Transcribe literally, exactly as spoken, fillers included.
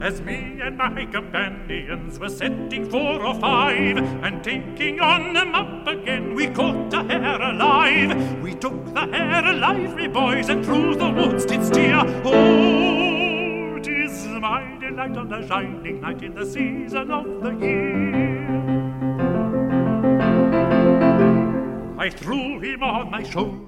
As me and my companions were setting four or five and taking on them up again, we caught a hare alive. We took the hare alive, me boys, and through the woods did steer. Oh, 'tis my delight on a shining night in the season of the year. I threw him on my shoulder